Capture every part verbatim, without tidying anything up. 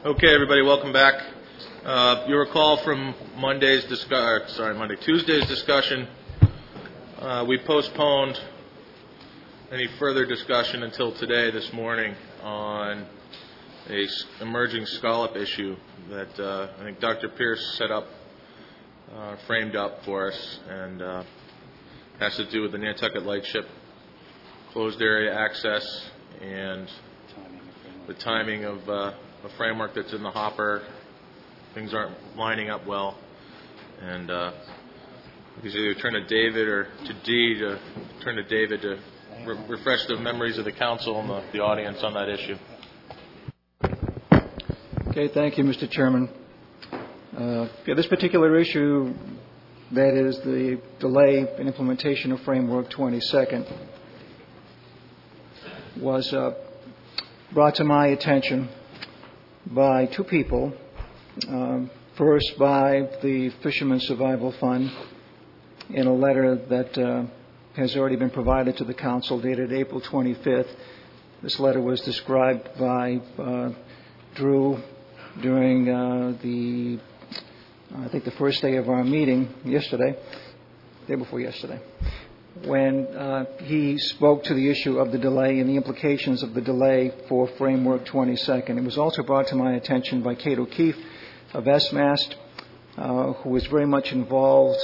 Okay, everybody, welcome back. Uh, you recall from Monday's discuss, sorry, Monday, Tuesday's discussion, uh, we postponed any further discussion until today, this morning, on a s- emerging scallop issue that uh, I think Doctor Pierce set up, uh, framed up for us, and uh, has to do with the Nantucket Lightship closed area access and the timing of uh, a framework that's in the hopper. Things aren't lining up well, and uh, we can either turn to David or to Dee to turn to David to re- refresh the memories of the council and the, the audience on that issue. Okay, thank you, Mister Chairman. Uh, yeah, this particular issue, that is the delay in implementation of Framework twenty-second, was uh, brought to my attention by two people. Um, first, by the Fishermen's Survival Fund in a letter that uh, has already been provided to the Council, dated April twenty-fifth. This letter was described by uh, Drew during uh, the, I think, the first day of our meeting yesterday, day before yesterday, when uh, he spoke to the issue of the delay and the implications of the delay for Framework twenty-second. It was also brought to my attention by Kate O'Keefe of S MAST, uh, who was very much involved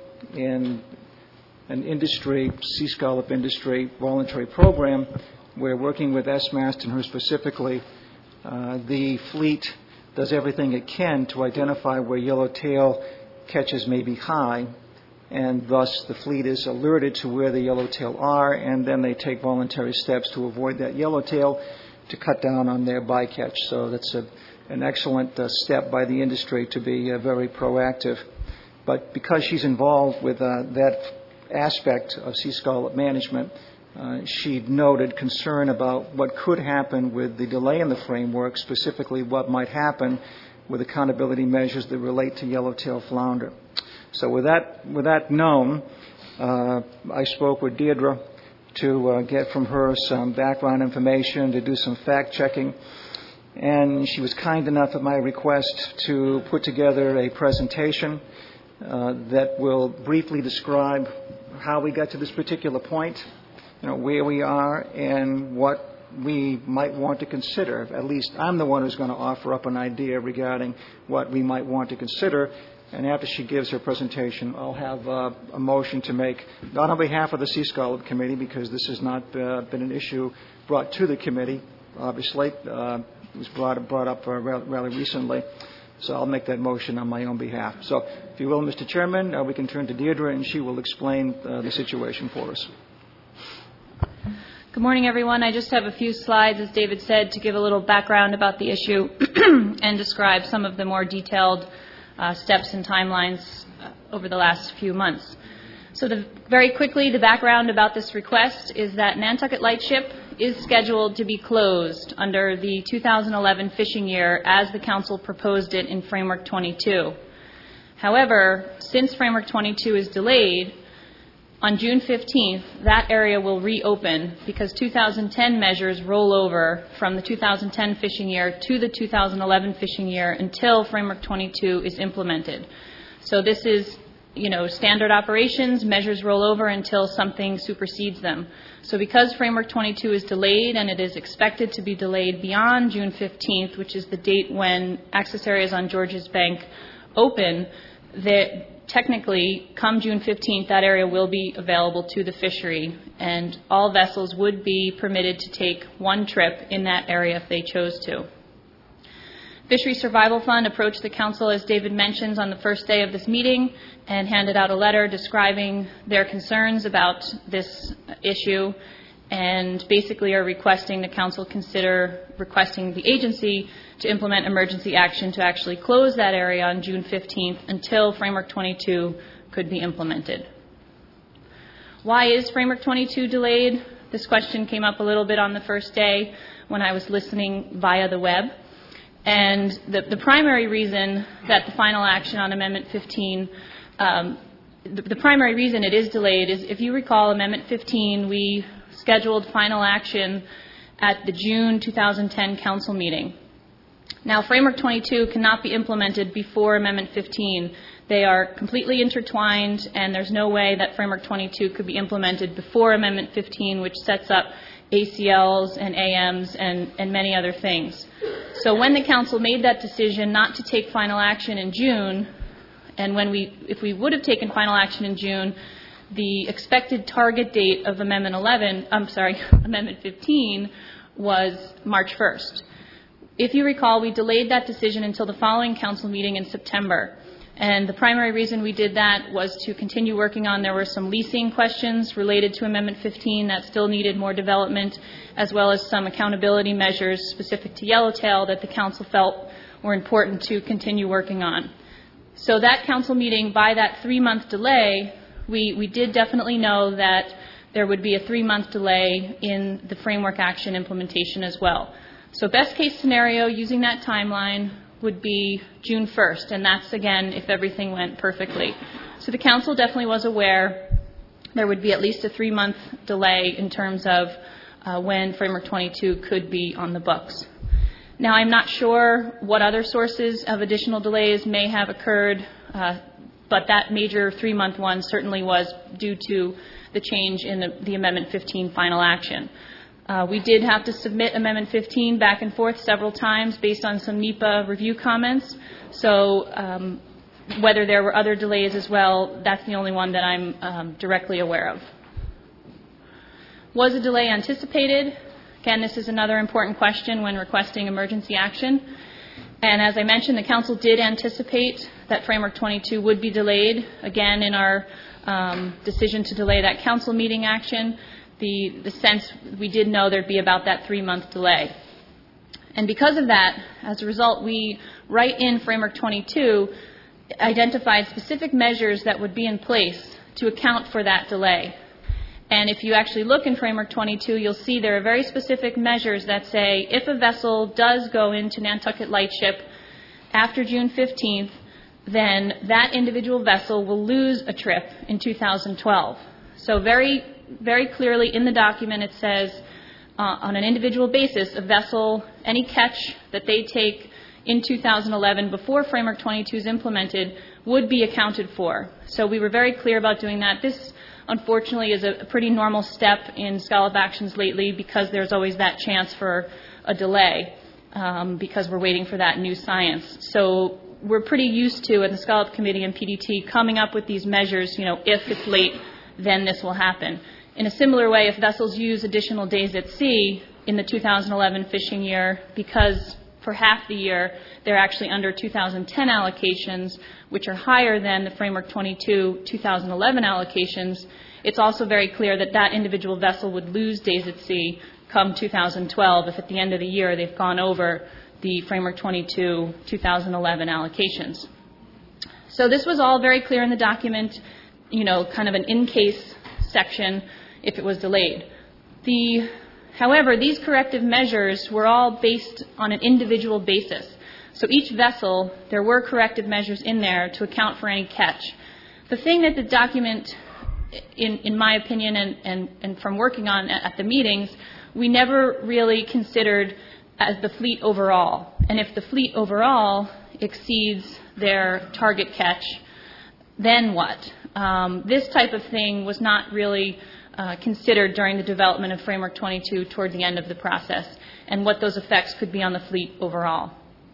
in an industry, sea scallop industry, voluntary program. We're working with S MAST and her specifically. Uh, the fleet does everything it can to identify where yellowtail catches may be high, and thus the fleet is alerted to where the yellowtail are, and then they take voluntary steps to avoid that yellowtail to cut down on their bycatch. So that's a, an excellent uh, step by the industry to be uh, very proactive. But because she's involved with uh, that aspect of sea scallop management, uh, she noted concern about what could happen with the delay in the framework, specifically what might happen with accountability measures that relate to yellowtail flounder. So with that, with that known, uh, I spoke with Deirdre to uh, get from her some background information, to do some fact-checking, and she was kind enough at my request to put together a presentation uh, that will briefly describe how we got to this particular point, you know, where we are, and what we might want to consider. At least I'm the one who's going to offer up an idea regarding what we might want to consider. And after she gives her presentation, I'll have uh, a motion to make, not on behalf of the Sea Scallop Committee, because this has not uh, been an issue brought to the committee, obviously. Uh, it was brought, brought up uh, rather recently. So I'll make that motion on my own behalf. So if you will, Mister Chairman, uh, we can turn to Deirdre, and she will explain uh, the situation for us. Good morning, everyone. I just have a few slides, as David said, to give a little background about the issue and describe some of the more detailed uh, steps and timelines uh, over the last few months. So the, very quickly, the background about this request is that Nantucket Lightship is scheduled to be closed under the two thousand eleven fishing year as the Council proposed it in Framework twenty-two. However, since Framework twenty-two is delayed, on June fifteenth, that area will reopen because two thousand ten measures roll over from the two thousand ten fishing year to the two thousand eleven fishing year until Framework twenty-two is implemented. So this is, you know, standard operations. Measures roll over until something supersedes them. So because Framework twenty-two is delayed, and it is expected to be delayed beyond June fifteenth, which is the date when access areas on Georges Bank open, that technically, come June fifteenth, that area will be available to the fishery, and all vessels would be permitted to take one trip in that area if they chose to. Fishery Survival Fund approached the Council, as David mentions, on the first day of this meeting and handed out a letter describing their concerns about this issue, and basically are requesting the Council consider requesting the agency to implement emergency action to actually close that area on June fifteenth until Framework twenty-two could be implemented. Why is Framework twenty-two delayed? This question came up a little bit on the first day when I was listening via the web. And the, the primary reason that the final action on Amendment fifteen, um, the, the primary reason it is delayed is, if you recall, Amendment fifteen, we scheduled final action at the June two thousand ten Council meeting. Now, Framework twenty-two cannot be implemented before Amendment fifteen. They are completely intertwined, and there's no way that Framework twenty-two could be implemented before Amendment fifteen, which sets up A C Ls and A Ms and, and many other things. So when the Council made that decision not to take final action in June, and when we, if we would have taken final action in June, the expected target date of Amendment eleven, I'm sorry, Amendment fifteen was March first. If you recall, we delayed that decision until the following Council meeting in September. And the primary reason we did that was to continue working on, there were some leasing questions related to Amendment fifteen that still needed more development, as well as some accountability measures specific to Yellowtail that the Council felt were important to continue working on. So that Council meeting, by that three-month delay, we, we did definitely know that there would be a three-month delay in the framework action implementation as well. So best case scenario, using that timeline, would be June first, and that's, again, if everything went perfectly. So the Council definitely was aware there would be at least a three-month delay in terms of uh, when Framework twenty-two could be on the books. Now, I'm not sure what other sources of additional delays may have occurred, uh, but that major three-month one certainly was due to the change in the, the Amendment fifteen final action. Uh, we did have to submit Amendment fifteen back and forth several times based on some NEPA review comments. So um, whether there were other delays as well, that's the only one that I'm um, directly aware of. Was a delay anticipated? Again, this is another important question when requesting emergency action. And as I mentioned, the Council did anticipate that Framework twenty-two would be delayed. Again, in our um, decision to delay that Council meeting action, The, the sense we did know there'd be about that three-month delay. And because of that, as a result, we, right in Framework twenty-two, identified specific measures that would be in place to account for that delay. And if you actually look in Framework twenty-two, you'll see there are very specific measures that say if a vessel does go into Nantucket Lightship after June fifteenth, then that individual vessel will lose a trip in two thousand twelve. So very Very clearly in the document it says uh, on an individual basis, a vessel, any catch that they take in two thousand eleven before Framework twenty-two is implemented would be accounted for. So we were very clear about doing that. This, unfortunately, is a, a pretty normal step in SCOLLOP actions lately because there's always that chance for a delay um, because we're waiting for that new science. So we're pretty used to, at the SCOLLOP Committee and P D T, coming up with these measures, you know, if it's late, then this will happen. In a similar way, if vessels use additional days at sea in the two thousand eleven fishing year, because for half the year they're actually under two thousand ten allocations, which are higher than the Framework twenty-two two thousand eleven allocations, it's also very clear that that individual vessel would lose days at sea come two thousand twelve if at the end of the year they've gone over the Framework twenty-two two thousand eleven allocations. So this was all very clear in the document, you know, kind of an in-case section if it was delayed. The, however, these corrective measures were all based on an individual basis. So each vessel, there were corrective measures in there to account for any catch. The thing that the document, in, in my opinion, and, and, and from working on at, at the meetings, we never really considered as the fleet overall. And if the fleet overall exceeds their target catch, then what? Um, this type of thing was not really uh, considered during the development of Framework twenty-two toward the end of the process, and what those effects could be on the fleet overall.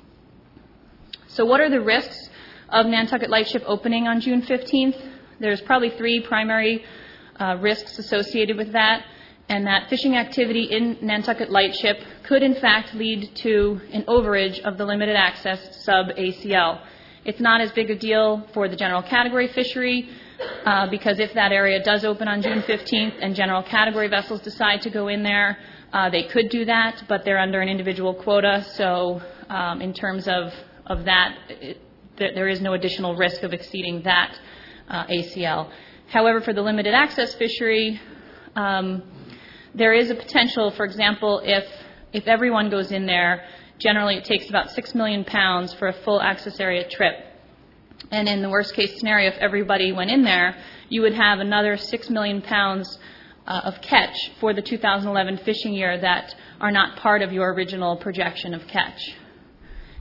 So what are the risks of Nantucket Lightship opening on June fifteenth? There's probably three primary uh, risks associated with that, and that fishing activity in Nantucket Lightship could in fact lead to an overage of the limited access sub-A C L. It's not as big a deal for the general category fishery uh, because if that area does open on June fifteenth and general category vessels decide to go in there, uh, they could do that, but they're under an individual quota. So um, in terms of, of that, it, th- there is no additional risk of exceeding that uh, A C L. However, for the limited access fishery, um, there is a potential, for example, if, if everyone goes in there, generally it takes about six million pounds for a full access area trip. And in the worst case scenario, if everybody went in there, you would have another six million pounds uh, of catch for the two thousand eleven fishing year that are not part of your original projection of catch.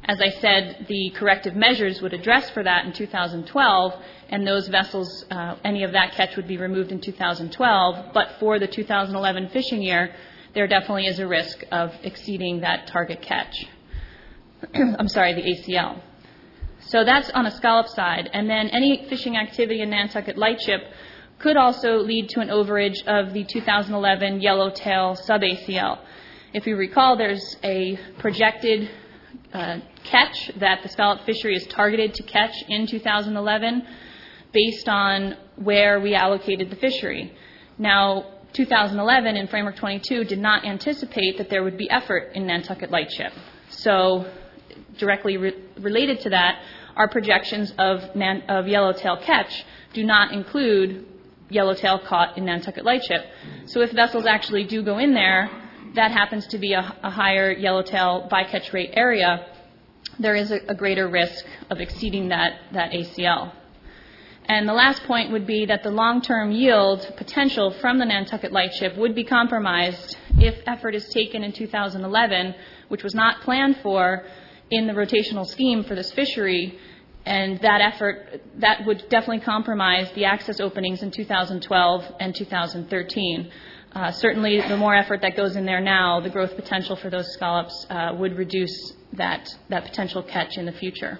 As I said, the corrective measures would address for that in two thousand twelve, and those vessels, uh, any of that catch would be removed in two thousand twelve, but for the two thousand eleven fishing year, there definitely is a risk of exceeding that target catch. I'm sorry, the A C L. So that's on a scallop side, and then any fishing activity in Nantucket Lightship could also lead to an overage of the two thousand eleven yellowtail sub-A C L. If you recall, there's a projected uh, catch that the scallop fishery is targeted to catch in two thousand eleven based on where we allocated the fishery. Now, two thousand eleven in Framework twenty-two did not anticipate that there would be effort in Nantucket Lightship. So directly re- related to that, our projections of, nan- of yellowtail catch do not include yellowtail caught in Nantucket Lightship. So if vessels actually do go in there, that happens to be a, a higher yellowtail bycatch rate area, there is a, a greater risk of exceeding that, that A C L. And the last point would be that the long-term yield potential from the Nantucket Lightship would be compromised if effort is taken in two thousand eleven, which was not planned for in the rotational scheme for this fishery, and that effort, that would definitely compromise the access openings in two thousand twelve and two thousand thirteen. Uh, certainly, the more effort that goes in there now, the growth potential for those scallops uh, would reduce that, that potential catch in the future.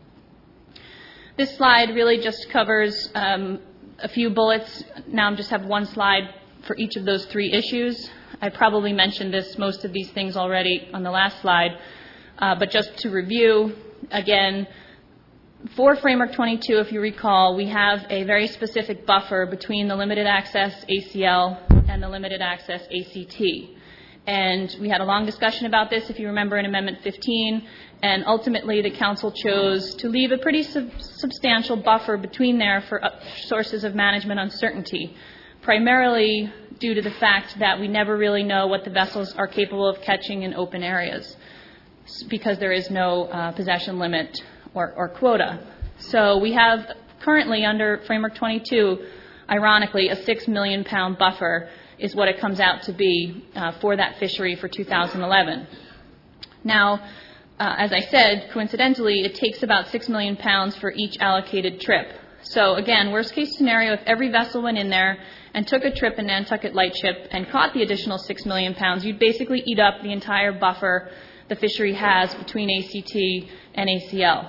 This slide really just covers um, a few bullets. Now I just have one slide for each of those three issues. I probably mentioned this, most of these things already on the last slide, uh, but just to review, again, for Framework twenty-two, if you recall, we have a very specific buffer between the limited access A C L and the limited access A C T. And we had a long discussion about this, if you remember, in Amendment fifteen, and ultimately the Council chose to leave a pretty sub- substantial buffer between there for uh, sources of management uncertainty, primarily due to the fact that we never really know what the vessels are capable of catching in open areas, because there is no uh, possession limit or, or quota. So we have currently under Framework twenty-two, ironically, a six million pound buffer is what it comes out to be uh, for that fishery for two thousand eleven. Now, uh, as I said, coincidentally, it takes about six million pounds for each allocated trip. So again, worst case scenario, if every vessel went in there and took a trip in Nantucket Lightship and caught the additional six million pounds, you'd basically eat up the entire buffer the fishery has between A C T and A C L.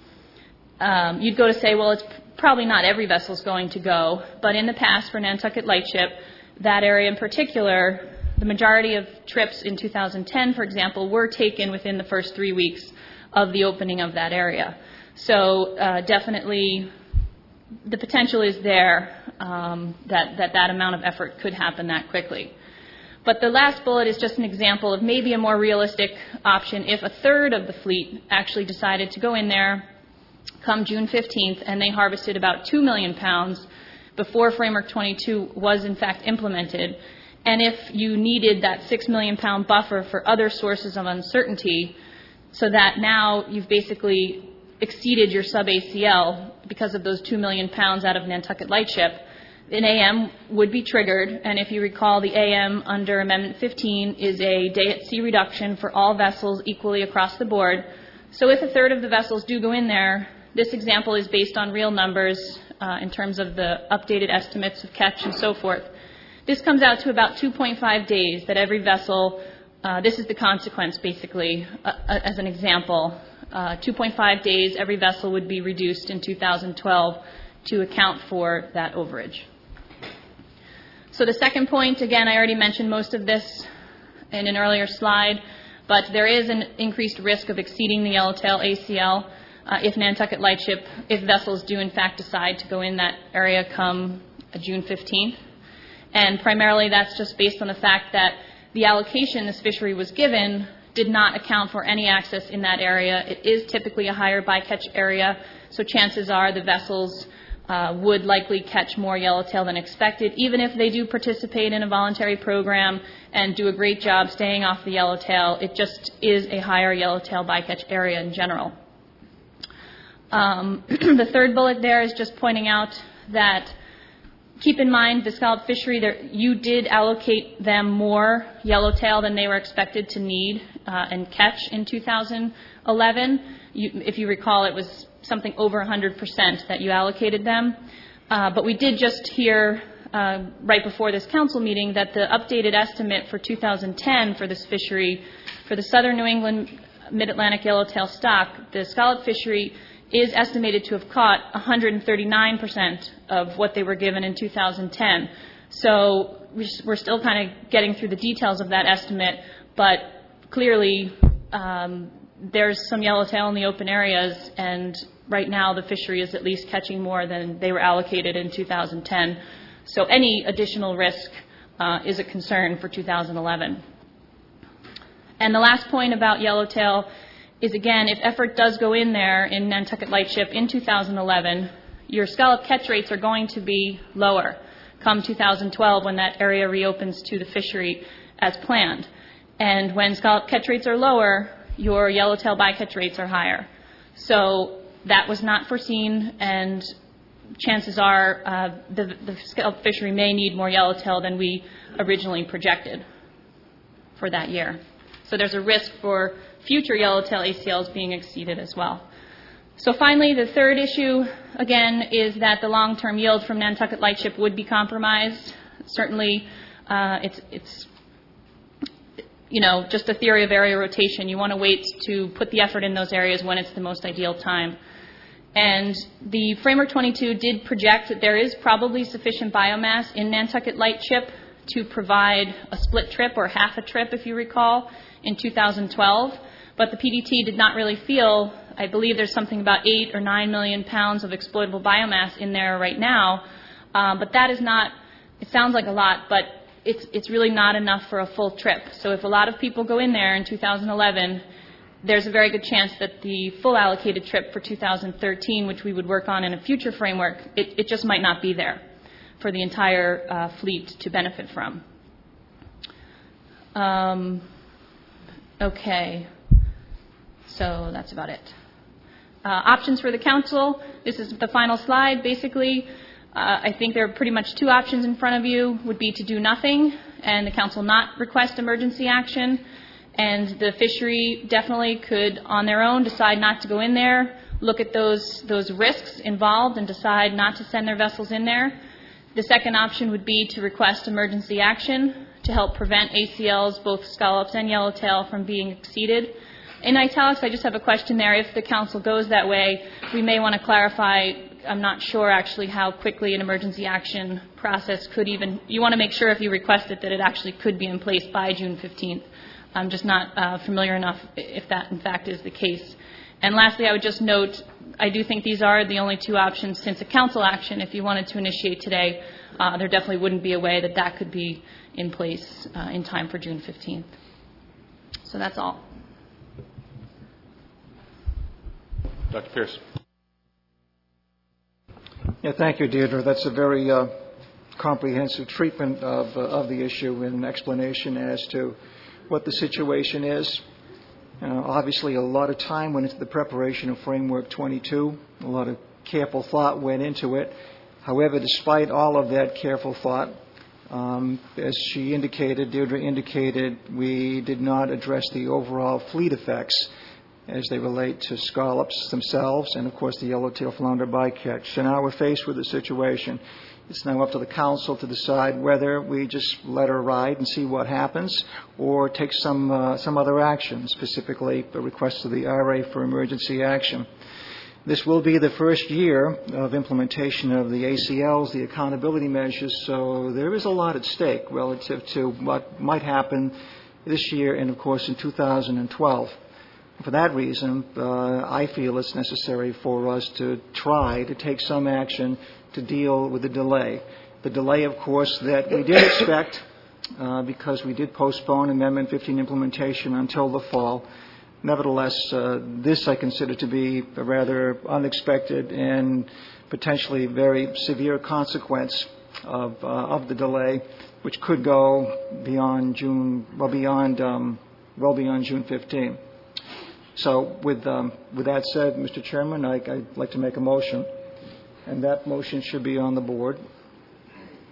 Um, you'd go to say, well, it's probably not every vessel's going to go, but in the past for Nantucket Lightship, that area in particular, the majority of trips in two thousand ten, for example, were taken within the first three weeks of the opening of that area. So uh, definitely the potential is there um, that, that that amount of effort could happen that quickly. But the last bullet is just an example of maybe a more realistic option if a third of the fleet actually decided to go in there come June fifteenth and they harvested about two million pounds before Framework twenty-two was in fact implemented. And if you needed that six million pound buffer for other sources of uncertainty, so that now you've basically exceeded your sub-A C L because of those two million pounds out of Nantucket Lightship, an A M would be triggered. And if you recall, the A M under Amendment fifteen is a day at sea reduction for all vessels equally across the board. So if a third of the vessels do go in there, this example is based on real numbers uh, in terms of the updated estimates of catch and so forth. This comes out to about two point five days that every vessel, uh, this is the consequence basically, uh, uh, as an example, uh, two point five days every vessel would be reduced in two thousand twelve to account for that overage. So the second point, again, I already mentioned most of this in an earlier slide, but there is an increased risk of exceeding the yellowtail A C L uh, if Nantucket Lightship, if vessels do in fact decide to go in that area come uh, June fifteenth. And primarily that's just based on the fact that the allocation this fishery was given did not account for any access in that area. It is typically a higher bycatch area, so chances are the vessels uh, would likely catch more yellowtail than expected, even if they do participate in a voluntary program and do a great job staying off the yellowtail. It just is a higher yellowtail bycatch area in general. Um, the third bullet there is just pointing out that keep in mind the scallop fishery, there, you did allocate them more yellowtail than they were expected to need uh, and catch in two thousand eleven. You, if you recall, it was something over one hundred percent that you allocated them. Uh, but we did just hear uh, right before this council meeting that the updated estimate for two thousand ten for this fishery, for the southern New England mid-Atlantic yellowtail stock, the scallop fishery is estimated to have caught one hundred thirty-nine percent of what they were given in two thousand ten. So we're still kind of getting through the details of that estimate, but clearly um, there's some yellowtail in the open areas, and right now the fishery is at least catching more than they were allocated in two thousand ten. So any additional risk uh, is a concern for two thousand eleven. And the last point about yellowtail is, again, if effort does go in there in Nantucket Lightship in two thousand eleven, your scallop catch rates are going to be lower come two thousand twelve when that area reopens to the fishery as planned. And when scallop catch rates are lower, your yellowtail bycatch rates are higher. So that was not foreseen, and chances are uh, the, the scallop fishery may need more yellowtail than we originally projected for that year. So there's a risk for future yellowtail A C Ls being exceeded as well. So finally, the third issue, again, is that the long-term yield from Nantucket Lightship would be compromised. Certainly, uh, it's, it's, you know, just a theory of area rotation. You want to wait to put the effort in those areas when it's the most ideal time. And the Framework twenty-two did project that there is probably sufficient biomass in Nantucket Lightship to provide a split trip, or half a trip, if you recall, in two thousand twelve. But the P D T did not really feel, I believe there's something about eight or nine million pounds of exploitable biomass in there right now. Um, but that is not, it sounds like a lot, but it's, it's really not enough for a full trip. So if a lot of people go in there in two thousand eleven, there's a very good chance that the full allocated trip for two thousand thirteen, which we would work on in a future framework, it, it just might not be there for the entire uh, fleet to benefit from. Um, okay, so that's about it. Uh, options for the council. This is the final slide. Basically, uh, I think there are pretty much two options in front of you. Would be to do nothing and the council not request emergency action. And the fishery definitely could, on their own, decide not to go in there, look at those, those risks involved and decide not to send their vessels in there. The second option would be to request emergency action to help prevent A C Ls, both scallops and yellowtail, from being exceeded. In italics, I just have a question there. If the council goes that way, we may want to clarify, I'm not sure actually how quickly an emergency action process could even, you want to make sure if you request it that it actually could be in place by June fifteenth. I'm just not uh, familiar enough if that in fact is the case. And lastly, I would just note, I do think these are the only two options since a council action, if you wanted to initiate today, uh, there definitely wouldn't be a way that that could be in place uh, in time for June fifteenth. So that's all. Doctor Pierce. Yeah, thank you, Deirdre. That's a very uh, comprehensive treatment of, uh, of the issue and an explanation as to what the situation is. Uh, obviously, a lot of time went into the preparation of Framework twenty-two. A lot of careful thought went into it. However, despite all of that careful thought, um, as she indicated, Deirdre indicated, we did not address the overall fleet effects as they relate to scallops themselves and, of course, the yellowtail flounder bycatch. So now we're faced with a situation. It's now up to the council to decide whether we just let her ride and see what happens or take some uh, some other action, specifically the request to the R A for emergency action. This will be the first year of implementation of the A C Ls, the accountability measures, so there is a lot at stake relative to what might happen this year and, of course, in two thousand twelve. For that reason, uh, I feel it's necessary for us to try to take some action to deal with the delay. The delay, of course, that we did expect uh, because we did postpone Amendment fifteen implementation until the fall. Nevertheless, uh, this I consider to be a rather unexpected and potentially very severe consequence of, uh, of the delay, which could go beyond June, well beyond, um, well beyond June fifteenth. So with, um, with that said, Mister Chairman, I, I'd like to make a motion, and that motion should be on the board.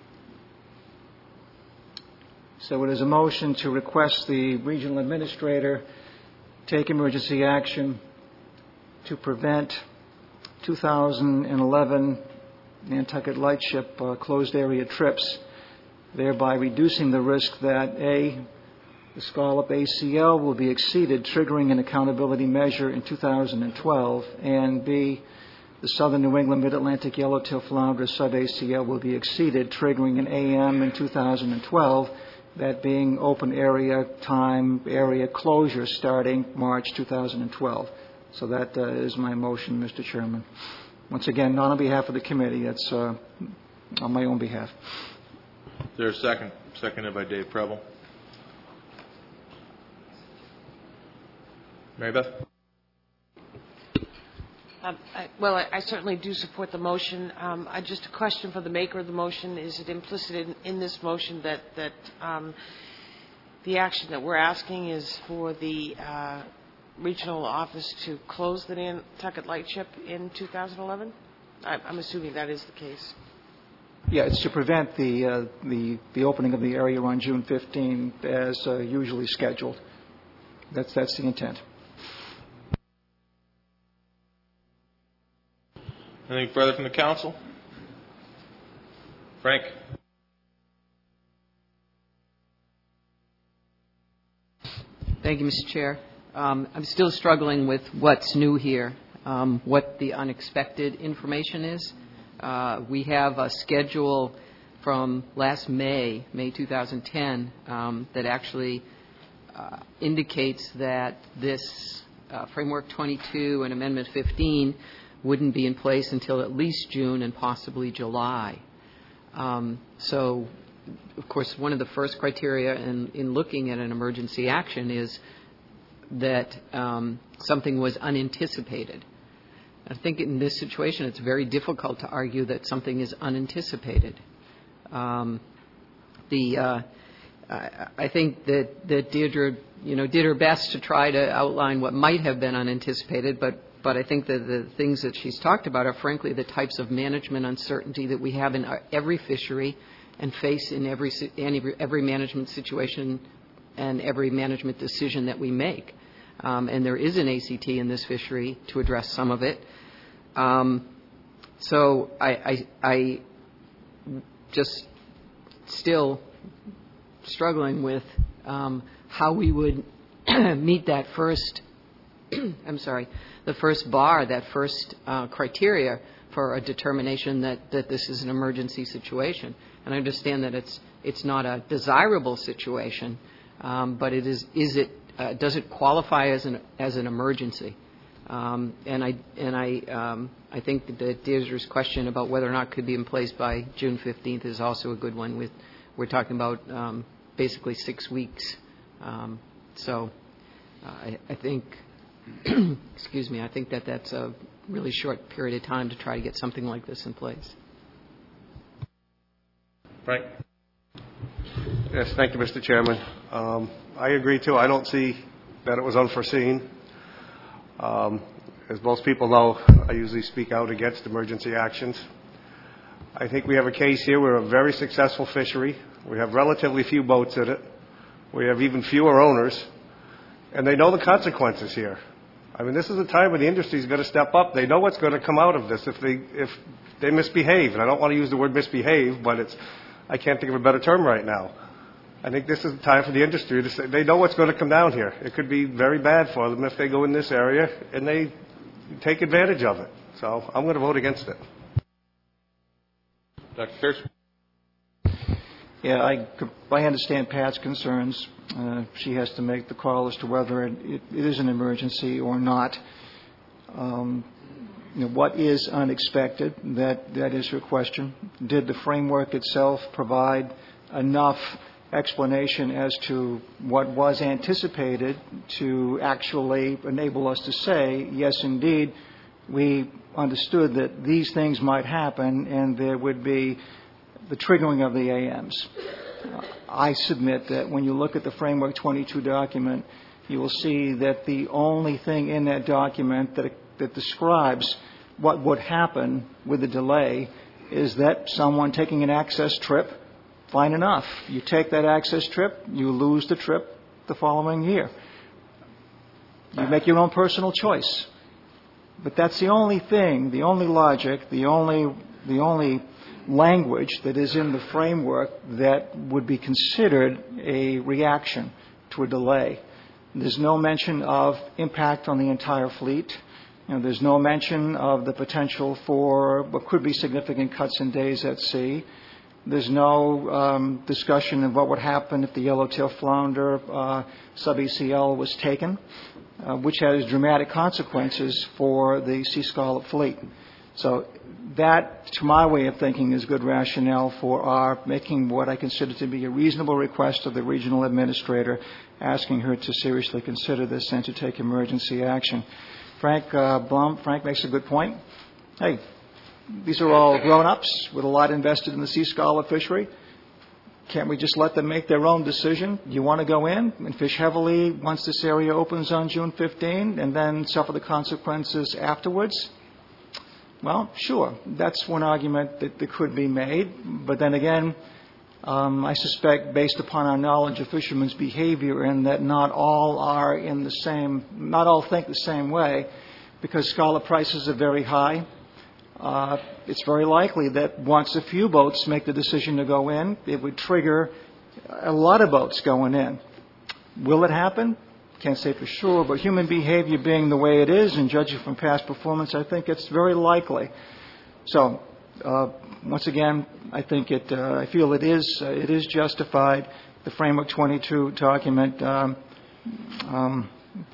So it is a motion to request the regional administrator take emergency action to prevent two thousand eleven Nantucket Lightship uh, closed area trips, thereby reducing the risk that A, the Scallop A C L will be exceeded, triggering an accountability measure in two thousand twelve, and B, the Southern New England Mid-Atlantic Yellowtail Flounder sub-A C L will be exceeded, triggering an A M in two thousand twelve, that being open area time area closure starting March two thousand twelve. So that uh, is my motion, Mister Chairman. Once again, not on behalf of the committee, it's uh, on my own behalf. Is there a second? Seconded by Dave Preble. Mary Beth? Um, I, well, I, I certainly do support the motion. Um, I, just a question for the maker of the motion. Is it implicit in, in this motion that, that um, the action that we're asking is for the uh, regional office to close the Nantucket Lightship in two thousand eleven? I, I'm assuming that is the case. Yeah, it's to prevent the, uh, the, the opening of the area on June fifteenth as uh, usually scheduled. That's, that's the intent. Anything further from the council? Frank? Thank you, Mister Chair. Um, I'm still struggling with what's new here, um, what the unexpected information is. Uh, we have a schedule from last May, May two thousand ten, um, that actually uh, indicates that this uh, Framework twenty-two and Amendment fifteen wouldn't be in place until at least June and possibly July. Um, so, of course, one of the first criteria in, in looking at an emergency action is that um, something was unanticipated. I think in this situation it's very difficult to argue that something is unanticipated. Um, the uh, I, I think that, that Deirdre, you know, did her best to try to outline what might have been unanticipated, but But I think that the things that she's talked about are, frankly, the types of management uncertainty that we have in our, every fishery and face in every, every every management situation and every management decision that we make. Um, and there is an A C T in this fishery to address some of it. Um, so I, I, I just still struggling with um, how we would meet that first I'm sorry, the first bar, that first uh, criteria for a determination that, that this is an emergency situation. And I understand that it's it's not a desirable situation, um, but it is. Is it? Uh, does it qualify as an as an emergency? Um, and I and I um, I think that Deirdre's question about whether or not it could be in place by June fifteenth is also a good one. With we're talking about um, basically six weeks. Um, so uh, I, I think. Excuse me, I think that that's a really short period of time to try to get something like this in place. Frank? Yes, thank you, Mister Chairman. Um, I agree, too. I don't see that it was unforeseen. Um, as most people know, I usually speak out against emergency actions. I think we have a case here. We're a very successful fishery. We have relatively few boats in it. We have even fewer owners. And they know the consequences here. I mean, this is a time when the industry is going to step up. They know what's going to come out of this if they if they misbehave. And I don't want to use the word misbehave, but it's I can't think of a better term right now. I think this is the time for the industry to say they know what's going to come down here. It could be very bad for them if they go in this area and they take advantage of it. So I'm going to vote against it. Doctor Pierce? Yeah, I, I understand Pat's concerns. Uh, she has to make the call as to whether it, it, it is an emergency or not. Um, you know, what is unexpected? That that is her question. Did the framework itself provide enough explanation as to what was anticipated to actually enable us to say, yes, indeed, we understood that these things might happen and there would be the triggering of the A Ms. Uh, I submit that when you look at the Framework twenty-two document, you will see that the only thing in that document that, that describes what would happen with the delay is that someone taking an access trip fine enough. You take that access trip, you lose the trip the following year. You make your own personal choice. But that's the only thing, the only logic, the only, the only language that is in the framework that would be considered a reaction to a delay. There's no mention of impact on the entire fleet. You know, there's no mention of the potential for what could be significant cuts in days at sea. There's no um, discussion of what would happen if the yellowtail flounder uh, sub-E C L was taken, uh, which has dramatic consequences for the sea scallop fleet. So that, to my way of thinking, is good rationale for our making what I consider to be a reasonable request of the regional administrator, asking her to seriously consider this and to take emergency action. Frank uh, Blum, Frank makes a good point. Hey, these are all grown-ups with a lot invested in the sea scallop fishery. Can't we just let them make their own decision? You want to go in and fish heavily once this area opens on June fifteenth and then suffer the consequences afterwards? Well, sure, that's one argument that, that could be made. But then again, um, I suspect, based upon our knowledge of fishermen's behavior, and that not all are in the same, not all think the same way, because scallop prices are very high. Uh, it's very likely that once a few boats make the decision to go in, it would trigger a lot of boats going in. Will it happen? Can't say for sure, but human behavior being the way it is, and judging from past performance, I think it's very likely. So, uh, once again, I think it. Uh, I feel it is. Uh, it is justified. The Framework twenty-two document um, um,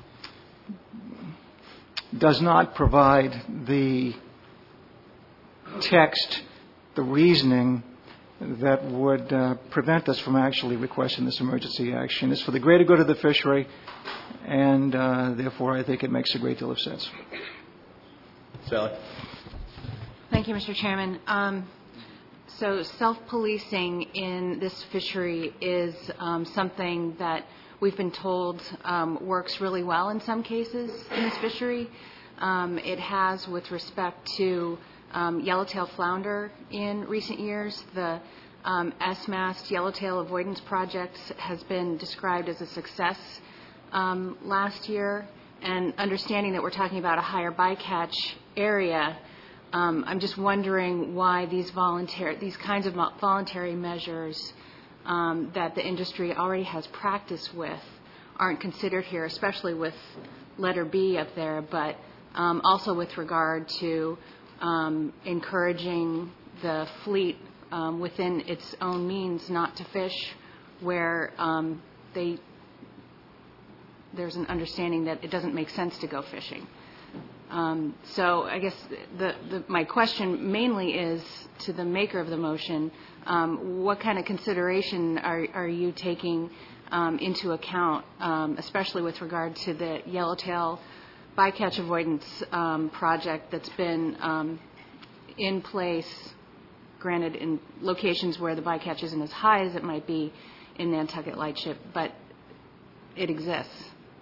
does not provide the text, the reasoning that would uh, prevent us from actually requesting this emergency action. It's for the greater good of the fishery, and uh, therefore I think it makes a great deal of sense. Sally. Thank you, Mister Chairman. Um, so self-policing in this fishery is um, something that we've been told um, works really well in some cases in this fishery. Um, it has with respect to um, yellowtail flounder in recent years. The um, S-mast yellowtail avoidance project has been described as a success um, last year, and understanding that we're talking about a higher bycatch area, um, I'm just wondering why these voluntary, these kinds of voluntary measures um, that the industry already has practice with aren't considered here, especially with letter B up there, but um, also with regard to um, encouraging the fleet um, within its own means not to fish where um, they there's an understanding that it doesn't make sense to go fishing. Um, so I guess the, the, my question mainly is to the maker of the motion, um, what kind of consideration are, are you taking um, into account, um, especially with regard to the yellowtail bycatch avoidance um, project that's been um, in place, granted in locations where the bycatch isn't as high as it might be in Nantucket Lightship, but it exists.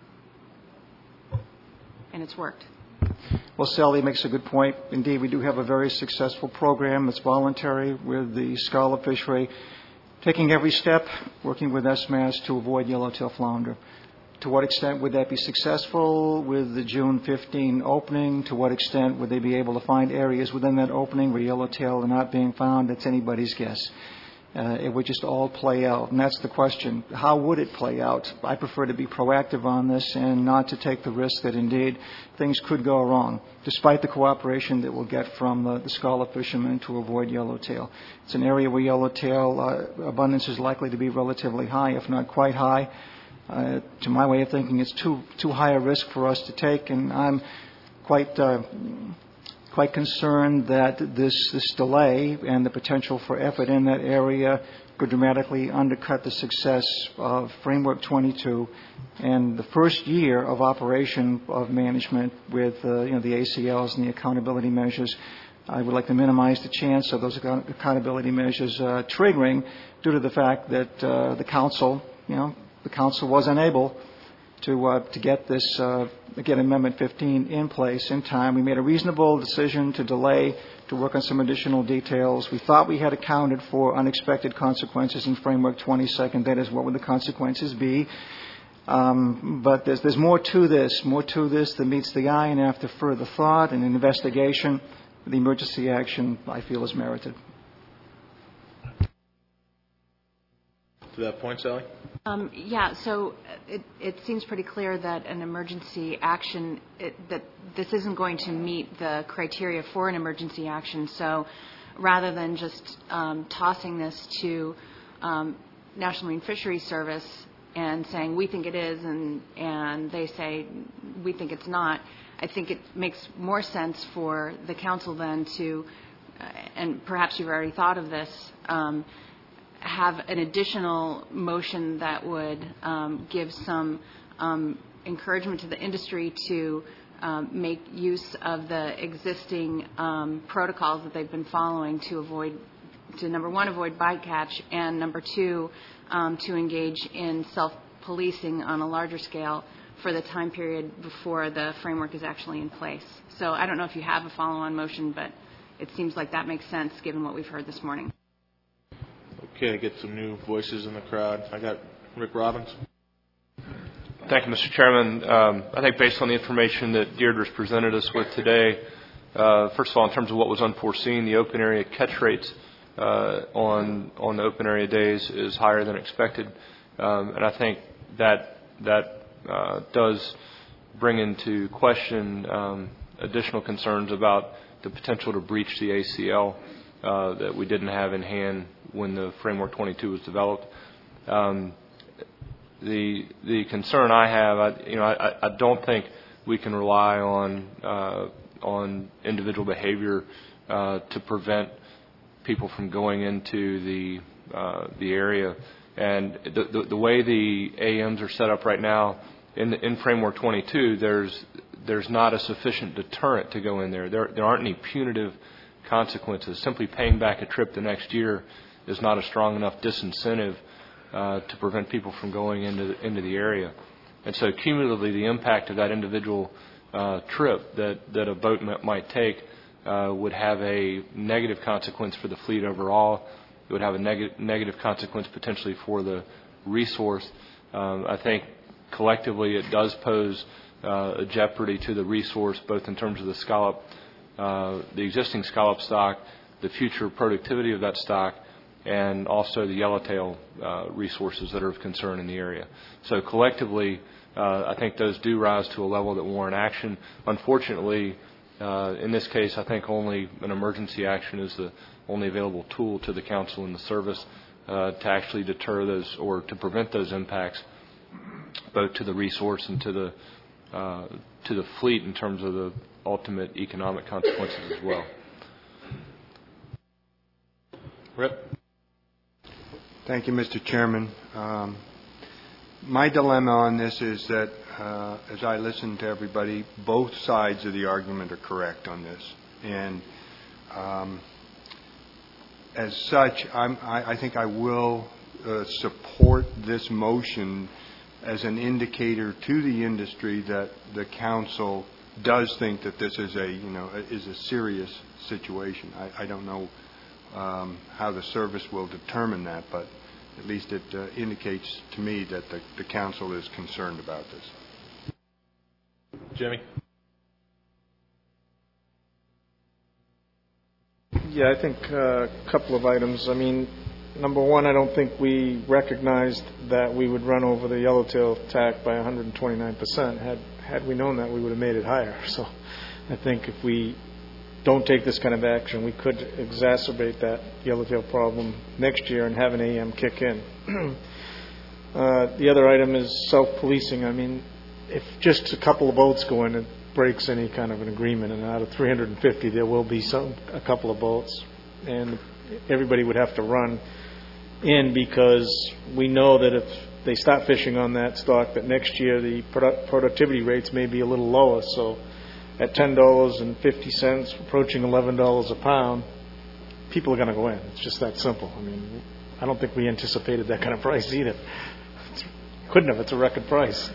And it's worked. Well, Sally makes a good point. Indeed, we do have a very successful program that's voluntary with the scallop fishery, taking every step, working with S M A S to avoid yellowtail flounder. To what extent would that be successful with the June fifteenth opening? To what extent would they be able to find areas within that opening where yellowtail are not being found? That's anybody's guess. Uh, it would just all play out. And that's the question. How would it play out? I prefer to be proactive on this and not to take the risk that indeed things could go wrong, despite the cooperation that we'll get from uh, the scallop fishermen to avoid yellowtail. It's an area where yellowtail uh, abundance is likely to be relatively high, if not quite high. Uh, to my way of thinking, it's too too high a risk for us to take, and I'm quite uh, quite concerned that this this delay and the potential for effort in that area could dramatically undercut the success of Framework twenty-two and the first year of operation of management with uh, you know the A C Ls and the accountability measures. I would like to minimize the chance of those account- accountability measures uh, triggering due to the fact that uh, the council, you know, the council was unable to uh, to get this uh, get Amendment fifteen in place in time. We made a reasonable decision to delay to work on some additional details. We thought we had accounted for unexpected consequences in Framework twenty-second. That is, what would the consequences be? Um, but there's there's more to this, more to this that meets the eye, and after further thought and investigation, the emergency action, I feel, is merited. To that point, Sally? Um, yeah, so it, it seems pretty clear that an emergency action, it, that this isn't going to meet the criteria for an emergency action. So rather than just um, tossing this to um, National Marine Fisheries Service and saying we think it is, and, and they say we think it's not, I think it makes more sense for the council then to, uh, and perhaps you've already thought of this, um, have an additional motion that would um, give some um, encouragement to the industry to um, make use of the existing um, protocols that they've been following to avoid, to number one, avoid bycatch, and number two, um, to engage in self-policing on a larger scale for the time period before the framework is actually in place. So I don't know if you have a follow-on motion, but it seems like that makes sense given what we've heard this morning. Okay, get some new voices in the crowd. I got Rick Robbins. Thank you, Mister Chairman. Um, I think based on the information that Deirdre's presented us with today, uh, first of all, in terms of what was unforeseen, the open area catch rates uh, on on the open area days is higher than expected, um, and I think that that uh, does bring into question um, additional concerns about the potential to breach the A C L uh, that we didn't have in hand when the Framework twenty-two was developed. Um, the the concern I have, I, you know, I, I don't think we can rely on uh, on individual behavior uh, to prevent people from going into the uh, the area. And the, the, the way the A Ms are set up right now in in Framework twenty-two, there's there's not a sufficient deterrent to go in there. There there aren't any punitive consequences. Simply paying back a trip the next year is not a strong enough disincentive uh, to prevent people from going into the, into the area. And so cumulatively, the impact of that individual uh, trip that, that a boat m- might take uh, would have a negative consequence for the fleet overall. It would have a neg- negative consequence potentially for the resource. Um, I think collectively it does pose uh, a jeopardy to the resource, both in terms of the scallop, uh, the existing scallop stock, the future productivity of that stock, and also the yellowtail uh, resources that are of concern in the area. So collectively, uh, I think those do rise to a level that warrant action. Unfortunately, uh, in this case, I think only an emergency action is the only available tool to the council and the service uh, to actually deter those or to prevent those impacts, both to the resource and to the uh, to the fleet in terms of the ultimate economic consequences as well. Rip. Thank you, Mister Chairman. Um, my dilemma on this is that, uh, as I listen to everybody, both sides of the argument are correct on this. And um, as such, I'm, I, I think I will uh, support this motion as an indicator to the industry that the council does think that this is a, you know, is a serious situation. I, I don't know um, how the service will determine that, but at least it uh, indicates to me that the, the council is concerned about this. Jimmy? Yeah, I think uh, a couple of items. I mean, number one, I don't think we recognized that we would run over the yellowtail tack by one hundred twenty-nine percent. Had had we known that, we would have made it higher. So I think if we don't take this kind of action, we could exacerbate that yellowtail problem next year and have an A M kick in. uh, the other item is self-policing. I mean, if just a couple of boats go in, it breaks any kind of an agreement, and out of three hundred fifty, there will be some a couple of boats, and everybody would have to run in because we know that if they start fishing on that stock, that next year the product, productivity rates may be a little lower. So at ten dollars and fifty cents, approaching eleven dollars a pound, people are going to go in. It's just that simple. I mean, I don't think we anticipated that kind of price either. It's, couldn't have. It's a record price.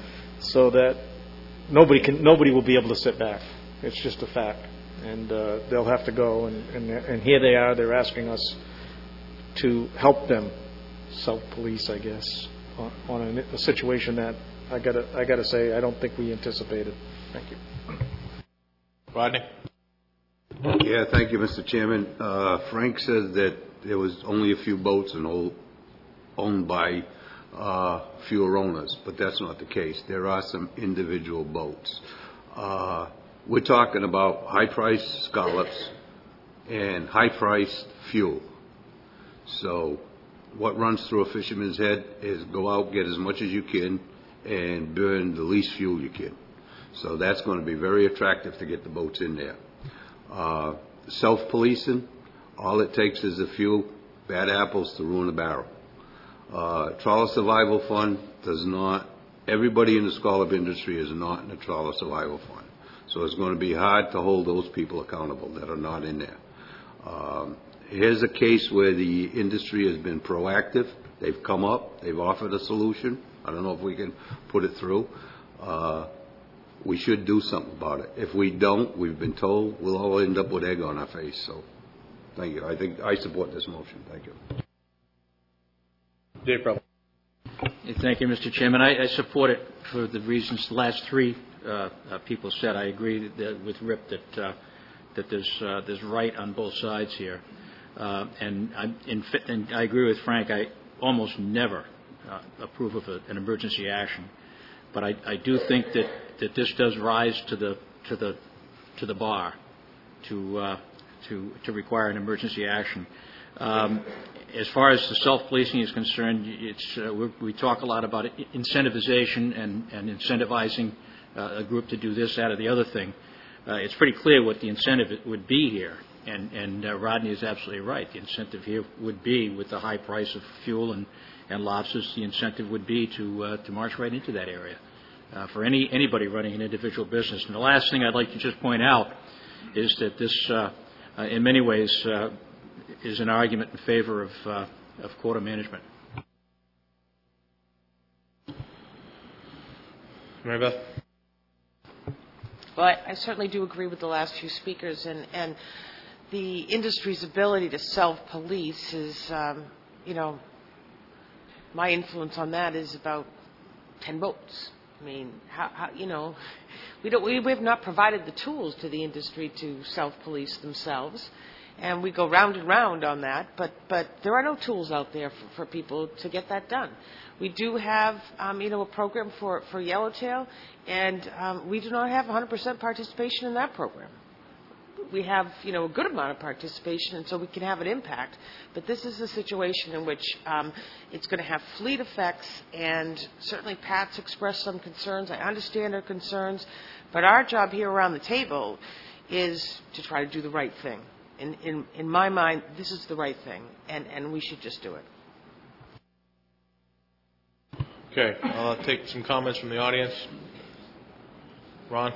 so that nobody can, nobody will be able to sit back. It's just a fact. And uh, they'll have to go, and, and, and here they are, they're asking us to help them self-police, I guess, on, on a, a situation that I gotta, I gotta say, I don't think we anticipated. Thank you. Rodney? Yeah, thank you, Mister Chairman. Uh, Frank says that there was only a few boats and all owned by uh, fewer owners, but that's not the case. There are some individual boats. Uh, we're talking about high-priced scallops and high-priced fuel. So what runs through a fisherman's head is go out, get as much as you can, and burn the least fuel you can. So that's going to be very attractive to get the boats in there. Uh, self-policing, all it takes is a few bad apples to ruin a barrel. Uh, Trawler Survival Fund does not, everybody in the scallop industry is not in the Trawler Survival Fund. So it's going to be hard to hold those people accountable that are not in there. Um, here's a case where the industry has been proactive. They've come up, they've offered a solution. I don't know if we can put it through. Uh, we should do something about it. If we don't, we've been told, we'll all end up with egg on our face. So thank you. I think I support this motion. Thank you. Dave Problem. Thank you, Mister Chairman. I, I support it for the reasons the last three uh, uh, people said. I agree that, with Rip that uh, that there's uh, there's right on both sides here, uh, and, I, in, and I agree with Frank. I almost never uh, approve of a, an emergency action, but I, I do think that, that this does rise to the to the to the bar to uh, to to require an emergency action. Um, As far as the self-policing is concerned, it's, uh, we, we talk a lot about incentivization and, and incentivizing uh, a group to do this, that, or the other thing. Uh, it's pretty clear what the incentive would be here, and, and uh, Rodney is absolutely right. The incentive here would be, with the high price of fuel and, and lobsters, the incentive would be to uh, to march right into that area uh, for any anybody running an individual business. And the last thing I'd like to just point out is that this, uh, uh, in many ways, uh, is an argument in favor of, uh, of quota management. Mary Beth? Well, I, I certainly do agree with the last few speakers, and, and the industry's ability to self-police is, um, you know, my influence on that is about ten boats. I mean, how, how, you know, we don't, we, we have not provided the tools to the industry to self-police themselves. And we go round and round on that, but, but there are no tools out there for, for people to get that done. We do have, um, you know, a program for, for yellowtail, and um, we do not have one hundred percent participation in that program. We have, you know, a good amount of participation, and so we can have an impact. But this is a situation in which um, it's going to have fleet effects, and certainly Pat's expressed some concerns. I understand her concerns, but our job here around the table is to try to do the right thing. In, in, in my mind, this is the right thing, and, and we should just do it. Okay, I'll take some comments from the audience. Ron?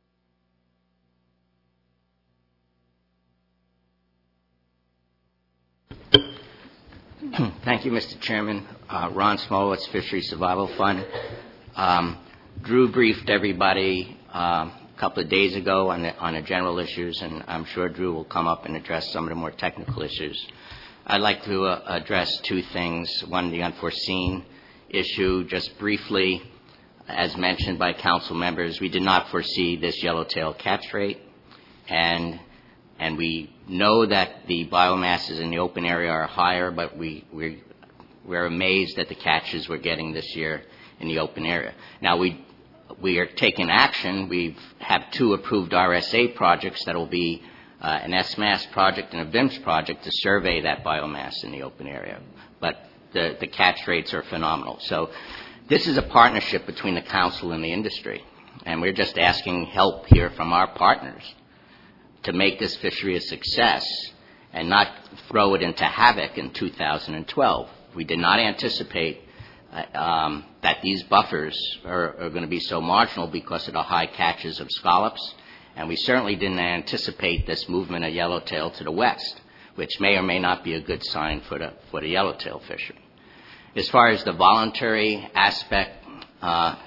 Thank you, Mister Chairman. Uh, Ron Smolowitz, Fisheries Survival Fund. Um, Drew briefed everybody um, a couple of days ago on the, on the general issues, and I'm sure Drew will come up and address some of the more technical issues. I'd like to uh, address two things. One, the unforeseen issue. Just briefly, as mentioned by council members, we did not foresee this yellowtail catch rate, and and we know that the biomasses in the open area are higher, but we we're, we're amazed at the catches we're getting this year in the open area. Now we we are taking action. We have two approved R S A projects that will be uh, an S M A S project and a V I M S project to survey that biomass in the open area. But the, the catch rates are phenomenal. So this is a partnership between the council and the industry, and we're just asking help here from our partners to make this fishery a success and not throw it into havoc in two thousand twelve. We did not anticipate uh, um, that these buffers are, are going to be so marginal because of the high catches of scallops, and we certainly didn't anticipate this movement of yellowtail to the west, which may or may not be a good sign for the, for the yellowtail fishery. As far as the voluntary aspect, uh,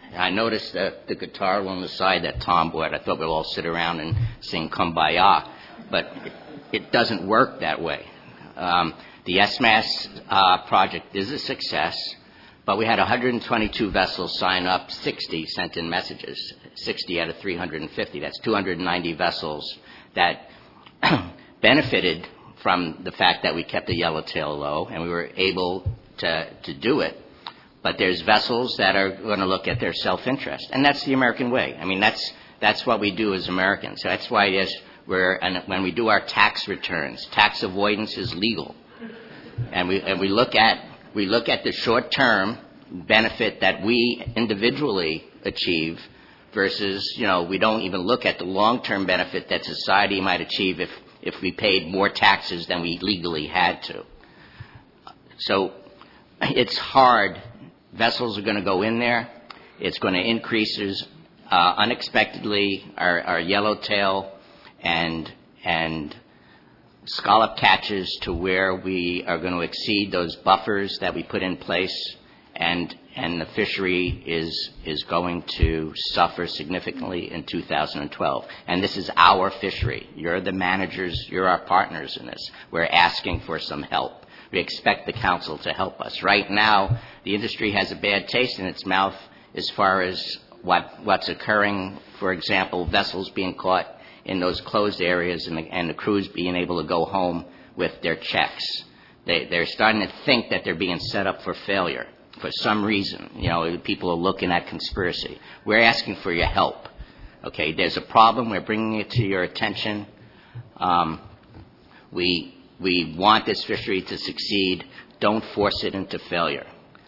I noticed that the guitar along the side that Tom bought, I thought we'd all sit around and sing Kumbaya, but it, it doesn't work that way. Um, the S M A S uh, project is a success, but we had one hundred twenty-two vessels sign up, sixty sent in messages, sixty out of three hundred fifty. That's two hundred ninety vessels that benefited from the fact that we kept the yellowtail low and we were able to, to do it. But there's vessels that are going to look at their self-interest, and that's the American way. I mean, that's that's what we do as Americans. So that's why it is we're, and when we do our tax returns, tax avoidance is legal, and we and we look at we look at the short-term benefit that we individually achieve versus, you know, we don't even look at the long-term benefit that society might achieve if if we paid more taxes than we legally had to. So it's hard. Vessels are going to go in there. It's going to increase uh, unexpectedly our, our yellowtail and and scallop catches to where we are going to exceed those buffers that we put in place, and and the fishery is is going to suffer significantly in two thousand twelve. And this is our fishery. You're the managers. You're our partners in this. We're asking for some help. We expect the council to help us. Right now, the industry has a bad taste in its mouth as far as what what's occurring. For example, vessels being caught in those closed areas and the, and the crews being able to go home with their checks. They, they're starting to think that they're being set up for failure for some reason. You know, people are looking at conspiracy. We're asking for your help. Okay, there's a problem. We're bringing it to your attention. Um, we... We want this fishery to succeed. Don't force it into failure.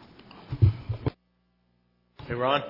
Hey, Ron?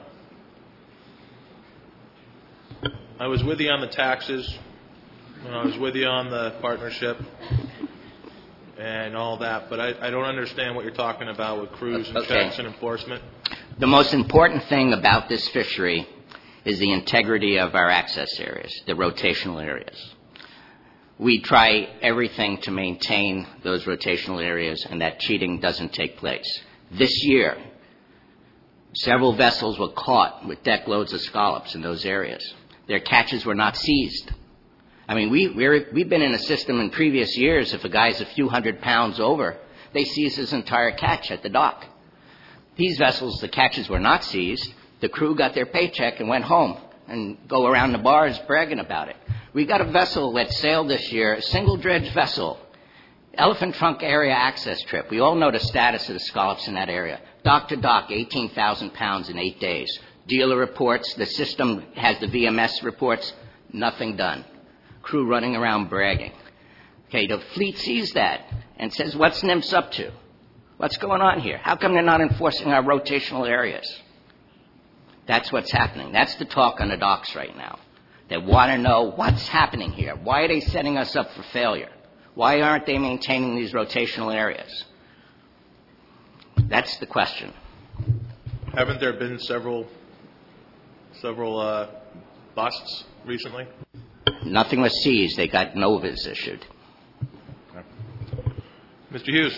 I was with you on the taxes, and I was with you on the partnership and all that, but I, I don't understand what you're talking about with crews and Okay. checks and enforcement. The most important thing about this fishery is the integrity of our access areas, the rotational areas. We try everything to maintain those rotational areas and that cheating doesn't take place. This year, several vessels were caught with deck loads of scallops in those areas. Their catches were not seized. I mean, we, we're, we've been in a system in previous years, if a guy's a few hundred pounds over, they seize his entire catch at the dock. These vessels, the catches were not seized. The crew got their paycheck and went home and go around the bars bragging about it. We got a vessel that sailed this year, a single dredge vessel, Elephant Trunk area access trip. We all know the status of the scallops in that area. Dock to dock, eighteen thousand pounds in eight days. Dealer reports, the system has the V M S reports, nothing done. Crew running around bragging. Okay, the fleet sees that and says, what's N I M S up to? What's going on here? How come they're not enforcing our rotational areas? That's what's happening. That's the talk on the docks right now. They want to know what's happening here. Why are they setting us up for failure? Why aren't they maintaining these rotational areas? That's the question. Haven't there been several several uh, busts recently? Nothing was seized. They got novas issued. Mister Hughes.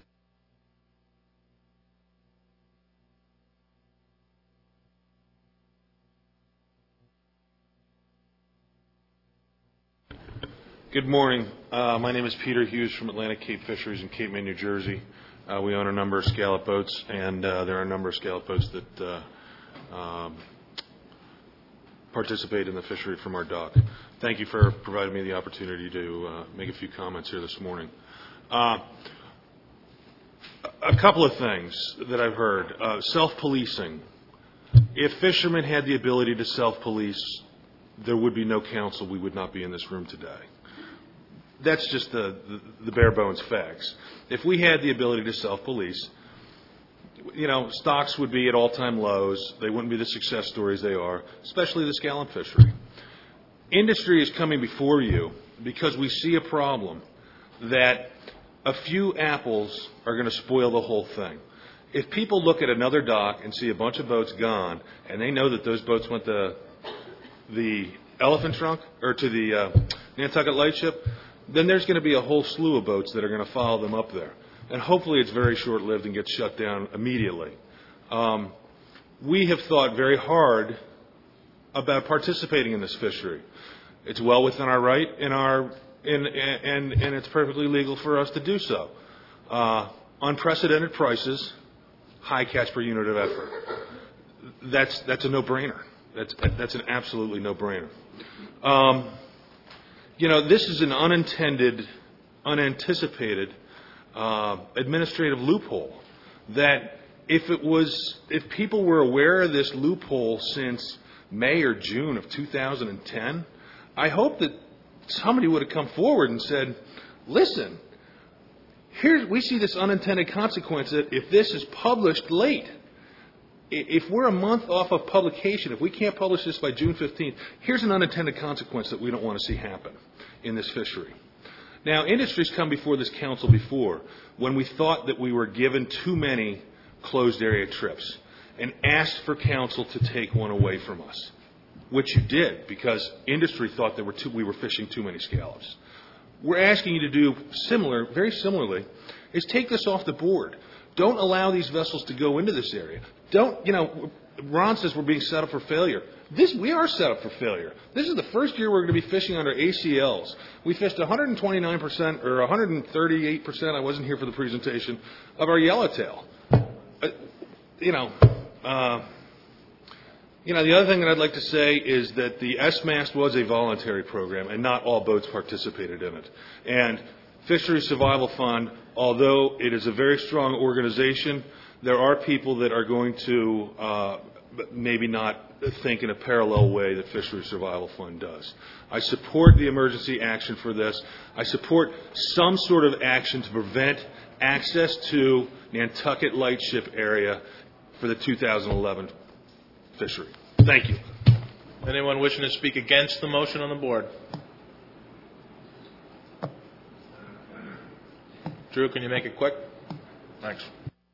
Good morning. Uh, my name is Peter Hughes from Atlantic Cape Fisheries in Cape May, New Jersey. Uh, we own a number of scallop boats, and uh, there are a number of scallop boats that uh, um, participate in the fishery from our dock. Thank you for providing me the opportunity to uh, make a few comments here this morning. Uh, a couple of things that I've heard. Uh, self-policing. If fishermen had the ability to self-police, there would be no council. We would not be in this room today. That's just the, the, the bare bones facts. If we had the ability to self-police, you know, stocks would be at all-time lows. They wouldn't be the success stories they are, especially the scallop fishery. Industry is coming before you because we see a problem that a few apples are going to spoil the whole thing. If people look at another dock and see a bunch of boats gone, and they know that those boats went to the Elephant Trunk or to the uh, Nantucket Lightship, then there's going to be a whole slew of boats that are going to follow them up there. And hopefully it's very short-lived and gets shut down immediately. Um, we have thought very hard about participating in this fishery. It's well within our right, in our, in, and, and it's perfectly legal for us to do so. Uh, unprecedented prices, high catch per unit of effort. That's, that's a no-brainer. That's, that's an absolutely no-brainer. Um, you know, this is an unintended, unanticipated uh, administrative loophole that if it was, if people were aware of this loophole since May or June of two thousand ten, I hope that somebody would have come forward and said, listen, here we see this unintended consequence that if this is published late, if we're a month off of publication, if we can't publish this by June fifteenth, here's an unintended consequence that we don't want to see happen in this fishery. Now, industry's come before this council before when we thought that we were given too many closed area trips and asked for council to take one away from us, which you did because industry thought there were too, we were fishing too many scallops. We're asking you to do similar, very similarly, is take this off the board. Don't allow these vessels to go into this area. Don't, you know, Ron says we're being set up for failure. This, we are set up for failure. This is the first year we're going to be fishing under A C Ls. We fished one hundred twenty-nine percent or one hundred thirty-eight percent, I wasn't here for the presentation, of our yellowtail. Uh, you know, uh, you know, the other thing that I'd like to say is that the S MAST was a voluntary program and not all boats participated in it. And Fisheries Survival Fund, although it is a very strong organization, there are people that are going to uh, maybe not think in a parallel way that Fisheries Survival Fund does. I support the emergency action for this. I support some sort of action to prevent access to Nantucket Lightship area for the two thousand eleven fishery. Thank you. Anyone wishing to speak against the motion on the board? Drew, can you make it quick? Thanks.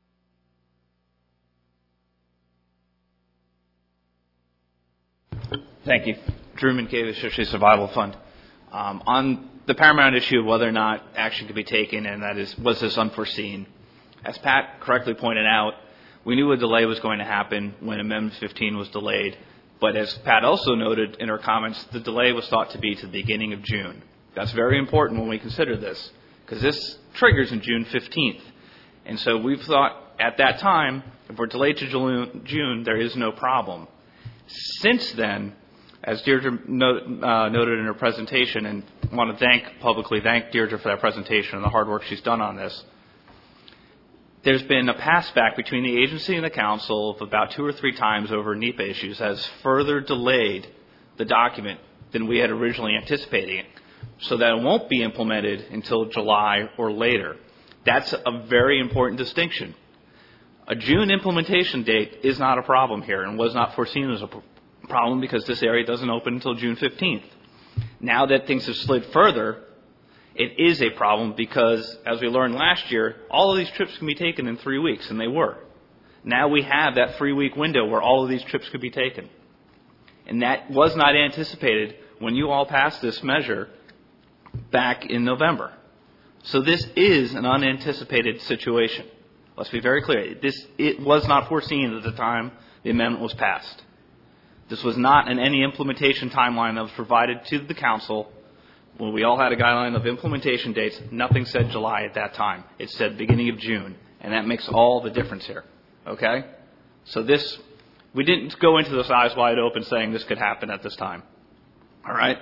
Thank you. Drew Minkiewicz, Fisheries Survival Fund. Um, on the paramount issue of whether or not action could be taken, and that is, was this unforeseen? As Pat correctly pointed out, we knew a delay was going to happen when Amendment fifteen was delayed. But as Pat also noted in her comments, the delay was thought to be to the beginning of June. That's very important when we consider this, because this triggers in June fifteenth. And so we've thought at that time, if we're delayed to June, there is no problem. Since then, as Deirdre note, uh, noted in her presentation, and I want to thank publicly thank Deirdre for that presentation and the hard work she's done on this, there's been a pass back between the agency and the council of about two or three times over NEPA issues that has further delayed the document than we had originally anticipated, so that it won't be implemented until July or later. That's a very important distinction. A June implementation date is not a problem here and was not foreseen as a problem because this area doesn't open until June fifteenth. Now that things have slid further, it is a problem because, as we learned last year, all of these trips can be taken in three weeks, and they were. Now we have that three-week window where all of these trips could be taken. And that was not anticipated when you all passed this measure back in November. So this is an unanticipated situation. Let's be very clear. This, it was not foreseen at the time the amendment was passed. This was not in any implementation timeline that was provided to the council. When we all had a guideline of implementation dates, nothing said July at that time. It said beginning of June, and that makes all the difference here. Okay? So this, we didn't go into this eyes wide open saying this could happen at this time. All right?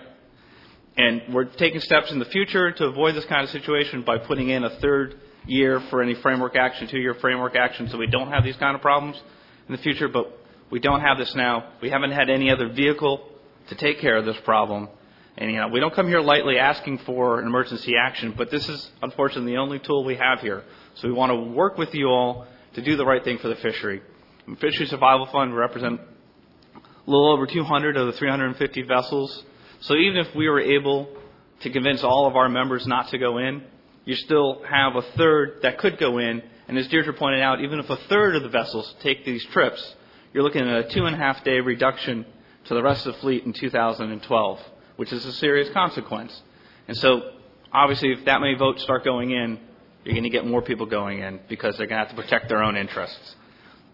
And we're taking steps in the future to avoid this kind of situation by putting in a third year for any framework action, two-year framework action, so we don't have these kind of problems in the future, but we don't have this now. We haven't had any other vehicle to take care of this problem. And, you know, we don't come here lightly asking for an emergency action, but this is, unfortunately, the only tool we have here. So we want to work with you all to do the right thing for the fishery. The Fisheries Survival Fund represent a little over two hundred of the three hundred fifty vessels. So even if we were able to convince all of our members not to go in, you still have a third that could go in. And as Deirdre pointed out, even if a third of the vessels take these trips, you're looking at a two and a half day reduction to the rest of the fleet in two thousand twelve. Which is a serious consequence. And so, obviously, if that many votes start going in, you're going to get more people going in because they're going to have to protect their own interests.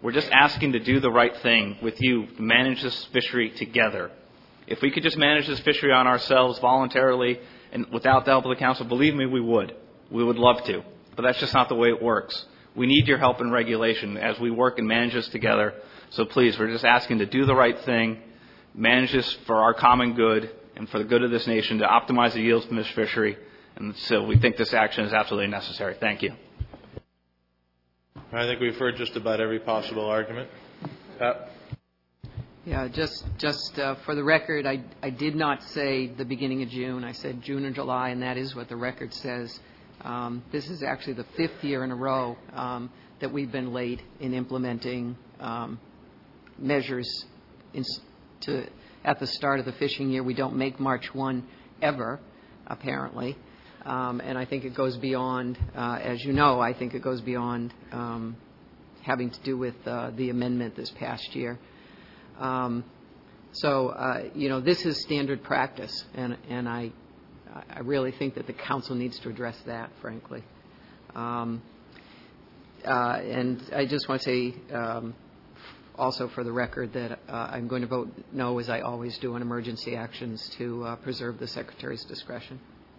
We're just asking to do the right thing with you, to manage this fishery together. If we could just manage this fishery on ourselves voluntarily and without the help of the council, believe me, we would. We would love to. But that's just not the way it works. We need your help in regulation as we work and manage this together. So please, we're just asking to do the right thing, manage this for our common good and for the good of this nation, to optimize the yields from this fishery. And so we think this action is absolutely necessary. Thank you. I think we've heard just about every possible argument. Pat? Yeah, just just uh, for the record, I, I did not say the beginning of June. I said June or July, and that is what the record says. Um, this is actually the fifth year in a row um, that we've been late in implementing um, measures in, to, at the start of the fishing year. We don't make March first ever, apparently. Um, and I think it goes beyond, uh, as you know, I think it goes beyond um, having to do with uh, the amendment this past year. Um, so, uh, you know, this is standard practice, and, and I, I really think that the council needs to address that, frankly. Um, uh, and I just want to say um, also for the record that uh, I'm going to vote no, as I always do, on emergency actions to uh, preserve the Secretary's discretion.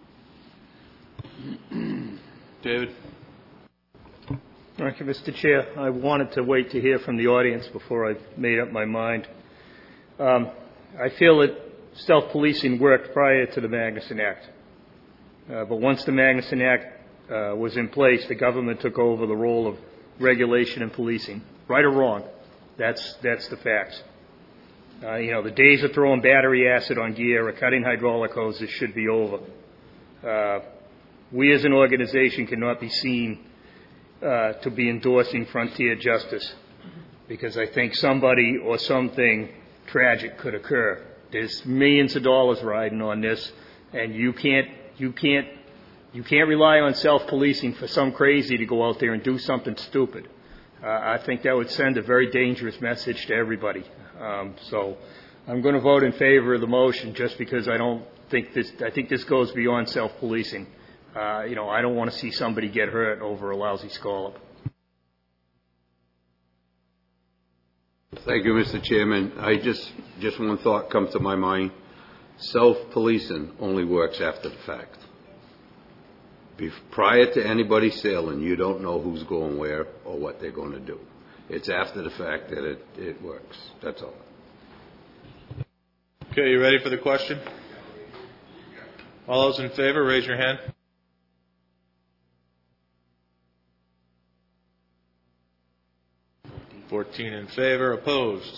David? Thank you, Mister Chair. I wanted to wait to hear from the audience before I made up my mind. Um, I feel that self-policing worked prior to the Magnuson Act. Uh, but once the Magnuson Act uh, was in place, the government took over the role of regulation and policing. Right or wrong, that's, that's the facts. Uh, you know, the days of throwing battery acid on gear or cutting hydraulic hoses should be over. Uh, we as an organization cannot be seen uh, to be endorsing frontier justice, because I think somebody or something tragic could occur. There's millions of dollars riding on this, and you can't, you can't, you can't rely on self-policing for some crazy to go out there and do something stupid. Uh, I think that would send a very dangerous message to everybody. Um, so I'm going to vote in favor of the motion just because I don't think this, I think this goes beyond self-policing. Uh, you know, I don't want to see somebody get hurt over a lousy scallop. Thank you, Mister Chairman. I just, just one thought comes to my mind. Self-policing only works after the fact. Be- prior to anybody sailing, you don't know who's going where or what they're going to do. It's after the fact that it, it works. That's all. Okay, you ready for the question? All those in favor, raise your hand. fourteen in favor. Opposed?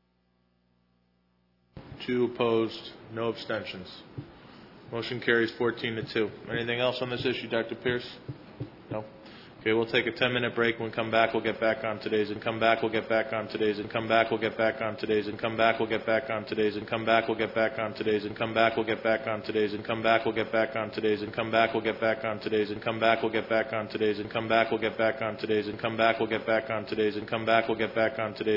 Two opposed. No abstentions. Motion carries fourteen to two. Anything else on this issue, Doctor Pierce? No? Okay, we'll take a ten-minute break. When we come back, we'll get back on today's and come back. We'll get back on today's and come back. We'll get back on today's and come back. We'll get back on today's and come back. We'll get back on today's and come back. We'll get back on today's and come back. We'll get back on today's and come back. We'll get back on today's and come back. We'll get back on today's and come back. We'll get back on today's and come back. We'll get back on today's and come back. We'll get back on today's.